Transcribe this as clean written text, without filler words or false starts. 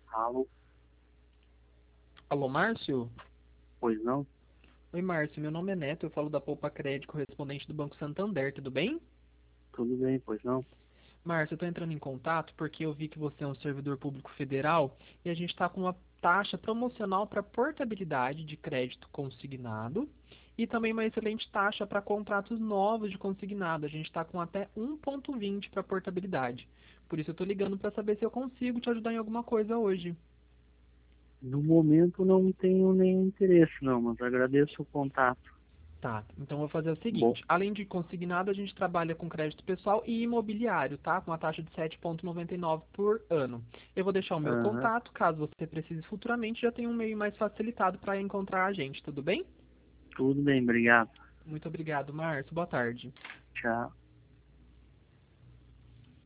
Alô? Alô, Márcio? Pois não? Oi, Márcio. Meu nome é Neto. Eu falo da Poupa Crédito, correspondente do Banco Santander. Tudo bem? Tudo bem, pois não? Márcio, eu estou entrando em contato porque eu vi que você é um servidor público federal e a gente está com uma taxa promocional para portabilidade de crédito consignado e também uma excelente taxa para contratos novos de consignado. A gente está com até 1,20 para portabilidade. Por isso eu estou ligando para saber se eu consigo te ajudar em alguma coisa hoje. No momento não tenho nenhum interesse não, mas agradeço o contato. Tá, então eu vou fazer o Bom, seguinte, além de consignado, a gente trabalha com crédito pessoal e imobiliário, tá? Com a taxa de 7,99 por ano. Eu vou deixar o meu aham, contato, caso você precise futuramente, já tem um meio mais facilitado para encontrar a gente, tudo bem? tudo bem, obrigado. Muito obrigado, Márcio. Boa tarde. Tchau.